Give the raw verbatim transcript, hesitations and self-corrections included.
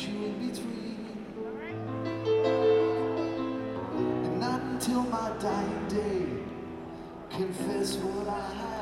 you in between. And not until my dying day confess what I